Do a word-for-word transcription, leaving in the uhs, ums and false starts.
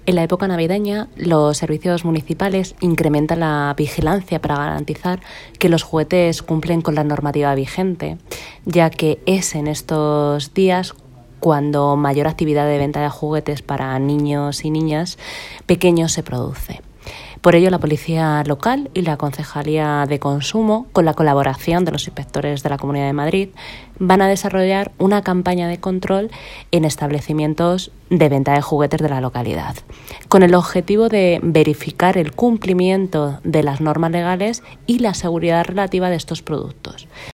En la época navideña, los servicios municipales incrementan la vigilancia para garantizar que los juguetes cumplen con la normativa vigente, ya que es en estos días cuando mayor actividad de venta de juguetes para niños y niñas pequeños se produce. Por ello, la Policía Local y la Concejalía de Consumo, con la colaboración de los inspectores de la Comunidad de Madrid, van a desarrollar una campaña de control en establecimientos de venta de juguetes de la localidad, con el objetivo de verificar el cumplimiento de las normas legales y la seguridad relativa de estos productos.